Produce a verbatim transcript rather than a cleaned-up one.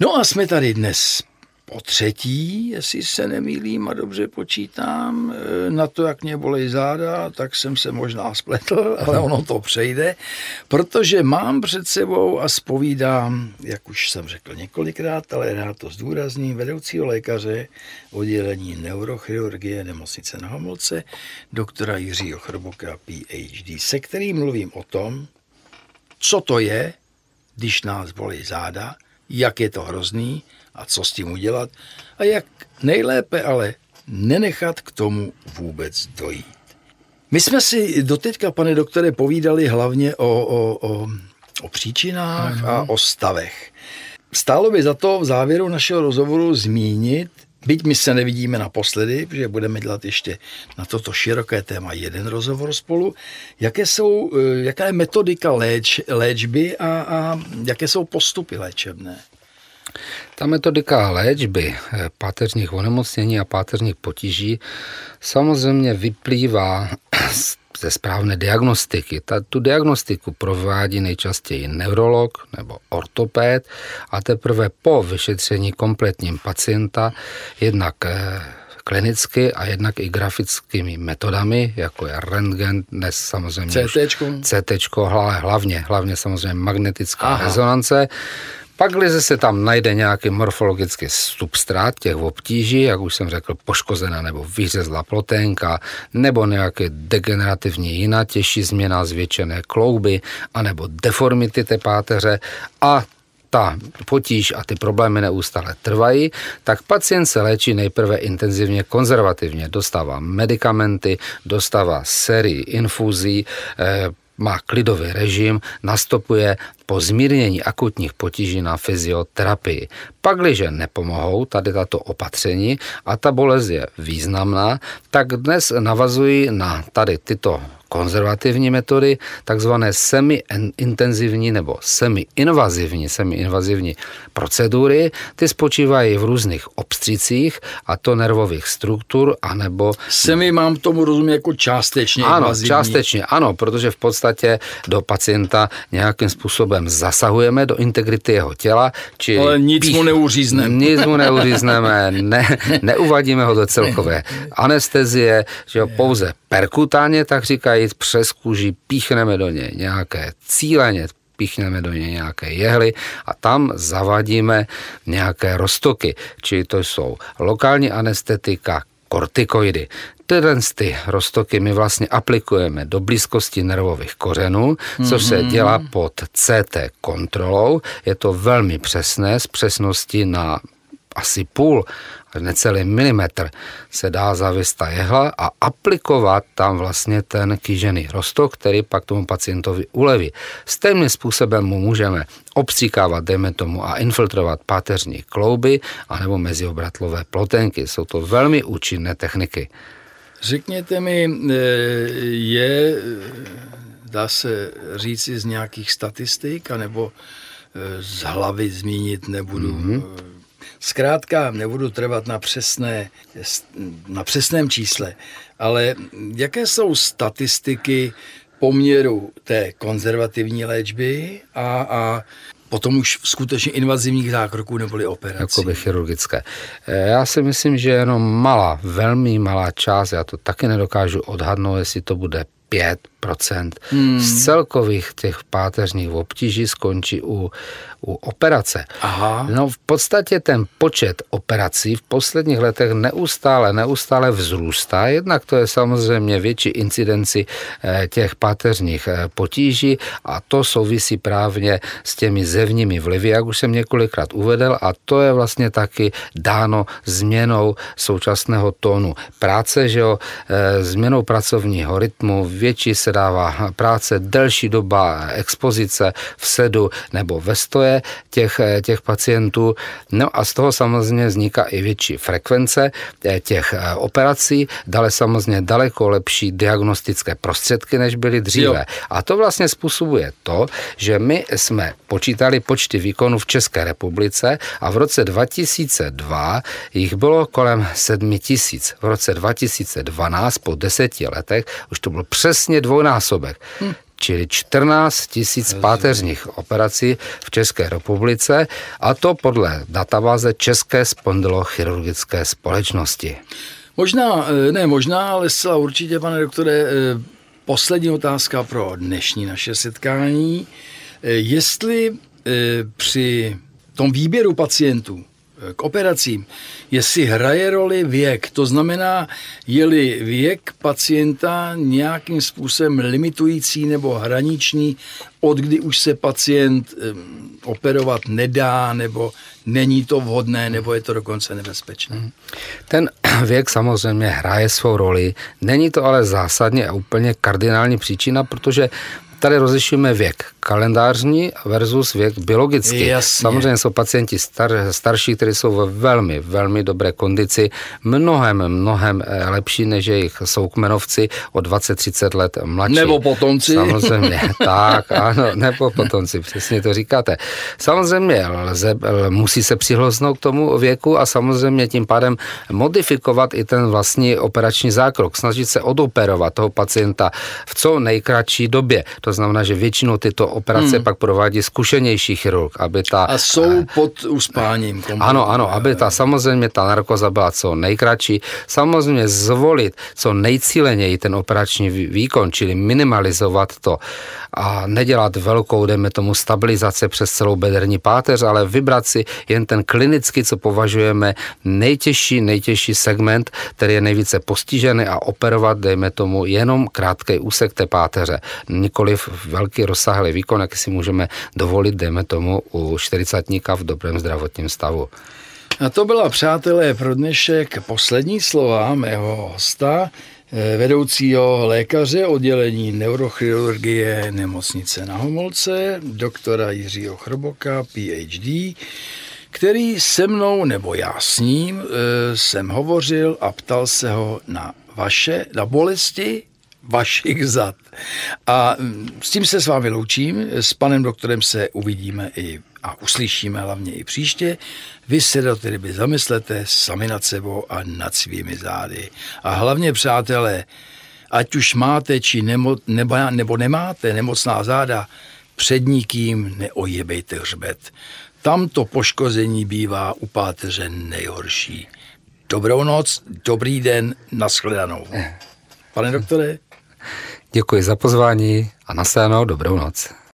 No a jsme tady dnes po třetí, jestli se nemýlím a dobře počítám, na to, jak mě bolej záda, tak jsem se možná spletl, ale ono to přejde, protože mám před sebou a zpovídám, jak už jsem řekl několikrát, ale rád to zdůrazním, vedoucího lékaře oddělení neurochirurgie Nemocnice Na Homolce, doktora Jiřího Chrboka, P H D, se kterým mluvím o tom, co to je, když nás bolí záda, jak je to hrozný a co s tím udělat a jak nejlépe ale nenechat k tomu vůbec dojít. My jsme si doteďka, pane doktore, povídali hlavně o, o, o, o příčinách Aha. a o stavech. Stálo by za to v závěru našeho rozhovoru zmínit, byť my se nevidíme naposledy, protože budeme dělat ještě na toto široké téma jeden rozhovor spolu, jaké jsou, jaká je metodika léč, léčby a, a jaké jsou postupy léčebné. Ta metodika léčby páteřních onemocnění a páteřních potíží samozřejmě vyplývá ze správné diagnostiky. Ta, tu diagnostiku provádí nejčastěji neurolog nebo ortopéd a teprve po vyšetření kompletním pacienta jednak klinicky a jednak i grafickými metodami, jako je rentgen, dnes samozřejmě CTčko, CTčko hlavně, hlavně samozřejmě magnetická Aha. rezonance. Pakliže se tam najde nějaký morfologický substrát těch obtíží, jak už jsem řekl, poškozená nebo vyřezlá ploténka, nebo nějaké degenerativní jiná těžší změna, zvětšené klouby, anebo deformity té páteře a ta potíž a ty problémy neustále trvají, tak pacient se léčí nejprve intenzivně konzervativně. Dostává medikamenty, dostává sérii infuzí, eh, má klidový režim, nastupuje po zmírnění akutních potíží na fyzioterapii. Pakliže nepomohou tady tato opatření a ta bolest je významná, tak dnes navazují na tady tyto konzervativní metody, takzvané semi-intenzivní nebo semi-invazivní, semi-invazivní procedury. Ty spočívají v různých obstřicích, a to nervových struktur, anebo... Semi mám tomu rozumět jako částečně ano, invazivní. částečně, ano, protože v podstatě do pacienta nějakým způsobem zasahujeme do integrity jeho těla. Či ale nic pích, mu neuřízneme. Nic mu neuřízneme, ne, neuvadíme ho do celkové anestezie, že jo, pouze perkutálně, tak říkají, přes kůži píchneme do něj nějaké cíleně, píchneme do něj nějaké jehly a tam zavadíme nějaké roztoky, čili to jsou lokální anestetika, kortikoidy. Tyhle ty roztoky my vlastně aplikujeme do blízkosti nervových kořenů, což se dělá pod C T kontrolou. Je to velmi přesné, s přesností na asi půl, necelý milimetr se dá zavést ta jehla a aplikovat tam vlastně ten kýžený roztok, který pak tomu pacientovi uleví. Stejným způsobem mu můžeme obstříkávat, dejme tomu, a infiltrovat páteřní klouby anebo meziobratlové ploténky. Jsou to velmi účinné techniky. Řekněte mi, je, dá se říci z nějakých statistik, anebo z hlavy zmínit nebudu, mm-hmm. Zkrátka nebudu trvat na, přesné, na přesném čísle, ale jaké jsou statistiky poměru té konzervativní léčby a, a potom už skutečně invazivních zákroků neboli operací? Jakoby chirurgické. Já si myslím, že jenom malá, velmi malá část, já to taky nedokážu odhadnout, jestli to bude pět procent hmm. z celkových těch páteřních obtíží skončí u, u operace. Aha. No v podstatě ten počet operací v posledních letech neustále, neustále vzrůstá. Jednak to je samozřejmě větší incidenci těch páteřních potíží a to souvisí právě s těmi zevními vlivy, jak už jsem několikrát uvedl, a to je vlastně taky dáno změnou současného tónu práce, že jo, změnou pracovního rytmu, větší se dává práce, delší doba expozice v sedu nebo ve stoje těch, těch pacientů. No a z toho samozřejmě vzniká i větší frekvence těch operací, dále samozřejmě daleko lepší diagnostické prostředky, než byly dříve. Jo. A to vlastně způsobuje to, že my jsme počítali počty výkonů v České republice a v roce dva tisíce dva jich bylo kolem sedm tisíc. V roce dva tisíce dvanáct po deseti letech už to byl přesně dvojnásobek. Hm. čili čtrnáct tisíc páteřních operací v České republice, a to podle databáze České spondylochirurgické společnosti. Možná, ne možná, ale zcela určitě, pane doktore, poslední otázka pro dnešní naše setkání. Jestli při tom výběru pacientů k operacím, jestli hraje roli věk, to znamená, je-li věk pacienta nějakým způsobem limitující nebo hraniční, od kdy už se pacient operovat nedá, nebo není to vhodné, nebo je to dokonce nebezpečné. Ten věk samozřejmě hraje svou roli, není to ale zásadně a úplně kardinální příčina, protože tady rozlišujeme věk kalendářní versus věk biologický. Jasně. Samozřejmě jsou pacienti star, starší, kteří jsou ve velmi, velmi dobré kondici, mnohem, mnohem lepší než jejich soukmenovci o dvacet třicet let mladší. Nebo potomci. Samozřejmě, tak, ano, nebo potomci, přesně to říkáte. Samozřejmě lze, musí se přihlosnout k tomu věku a samozřejmě tím pádem modifikovat i ten vlastní operační zákrok, snažit se odoperovat toho pacienta v co nejkratší době. To znamená, že většinou tyto operace hmm. pak provádí zkušenější chirurg, aby ta... A jsou pod uspáním. Ano, ano, aby ta samozřejmě ta narkoza byla co nejkratší. Samozřejmě zvolit co nejcíleněji ten operační výkon, čili minimalizovat to a nedělat velkou, dejme tomu, stabilizace přes celou bederní páteř, ale vybrat si jen ten klinicky, co považujeme nejtěžší, nejtěžší segment, který je nejvíce postižený, a operovat, dejme tomu, jenom krátký úsek té páteře. Nikoliv velký rozsáhlý výkon, jak si můžeme dovolit, dejme tomu, u čtyřicátníka v dobrém zdravotním stavu. A to byla, přátelé, pro dnešek poslední slova mého hosta, vedoucího lékaře oddělení neurochirurgie Nemocnice Na Homolce, doktora Jiřího Chrboka, P H D, který se mnou, nebo já s ním, jsem hovořil a ptal se ho na vaše, na bolesti vašich zad. A s tím se s vámi loučím, s panem doktorem se uvidíme i a uslyšíme hlavně i příště. Vy se do té doby zamyslete sami nad sebou a nad svými zády. A hlavně, přátelé, ať už máte či nemo, nebo, nebo nemáte nemocná záda, před nikým neojebejte hřbet. Tamto poškození bývá u páteře nejhorší. Dobrou noc, dobrý den, nashledanou. Pane doktore. Děkuji za pozvání a nashledanou, dobrou noc.